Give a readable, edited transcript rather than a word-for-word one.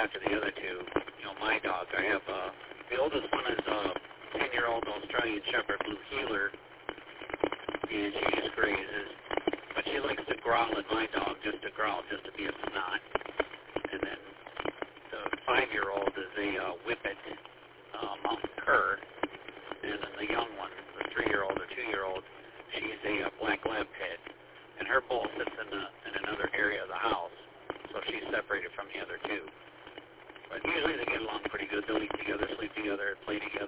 after the other two. You know, my dog, I have, the oldest one is a 10-year-old Australian Shepherd Blue Heeler, and she just grazes. But she likes to growl at my dog, just to growl, just to be a snot. And then the 5-year-old is a Whippet Mountain Cur. And then the young one, the 3-year-old or 2-year-old, she's a Black Lab Pit. And her bowl sits in another area of the house, so she's separated from the other two. But usually they get along pretty good. They'll eat together, sleep together, play together.